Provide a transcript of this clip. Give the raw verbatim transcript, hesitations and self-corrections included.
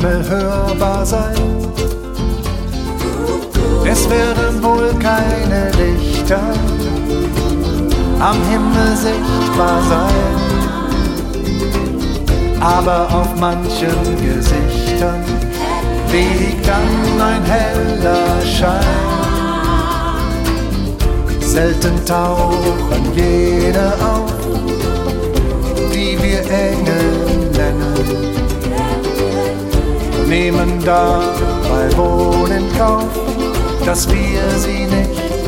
Himmel hörbar sein. Es werden wohl keine Lichter am Himmel sichtbar sein, aber auf manchen Gesichtern liegt dann ein heller Schein. Selten tauchen jene auf, die wir Engel nennen, nehmen dabei wohl in Kauf, dass wir sie nicht